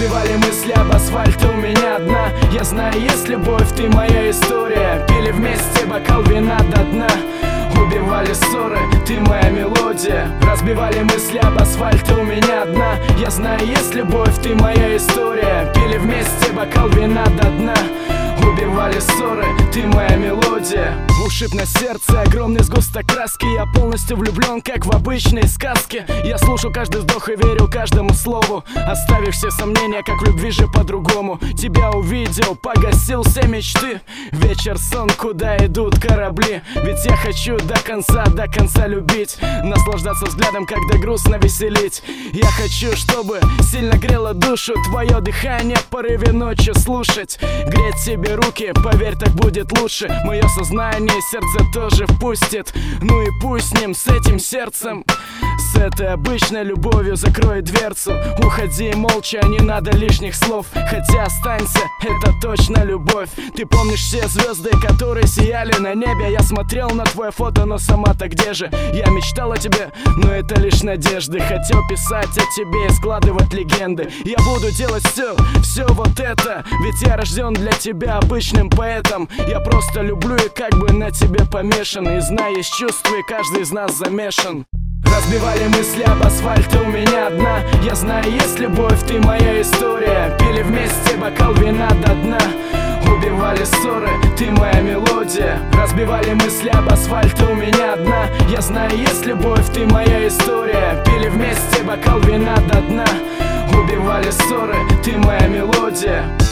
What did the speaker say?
Разбивали мысли об асфальте, у меня одна. Я знаю, есть любовь, ты моя история. Пили вместе бокал вина до дна. Убивали ссоры, ты моя мелодия. Разбивали мысли об асфальте, у меня одна. Я знаю, есть любовь, ты моя история. Пили вместе бокал вина до дна. Убивали ссоры, ты моя мелодия. Ушиб на сердце, огромный сгусток краски. Я полностью влюблен, как в обычной сказке. Я слушал каждый вздох и верил каждому слову, оставив все сомнения, как в любви же по-другому. Тебя увидел, погасил все мечты. Вечер, сон, куда идут корабли. Ведь я хочу до конца любить. Наслаждаться взглядом, когда грустно веселить. Я хочу, чтобы сильно грело душу твое дыхание в порыве ночи слушать. Греть себе руки, поверь, так будет лучше. Мое сознание, сердце тоже впустит. Ну и пусть с ним, с этим сердцем, с этой обычной любовью закрой дверцу. Уходи молча, не надо лишних слов. Хотя останься, это точно любовь. Ты помнишь все звезды, которые сияли на небе? Я смотрел на твое фото, но сама-то где же? Я мечтал о тебе, но это лишь надежды. Хотел писать о тебе и складывать легенды. Я буду делать все вот это, ведь я рожден для тебя обычным поэтом. Я просто люблю и как бы на тебе помешан. И знаю, есть чувства, и каждый из нас замешан. Разбивали мысли об асфальте, у меня одна. Я знаю, есть любовь, ты моя история. Пили вместе бокал вина до дна. Убивали ссоры, ты моя мелодия. Разбивали мысли об асфальте, у меня одна. Я знаю, есть любовь, ты моя история. Пили вместе бокал вина до дна. Убивали ссоры, ты моя мелодия.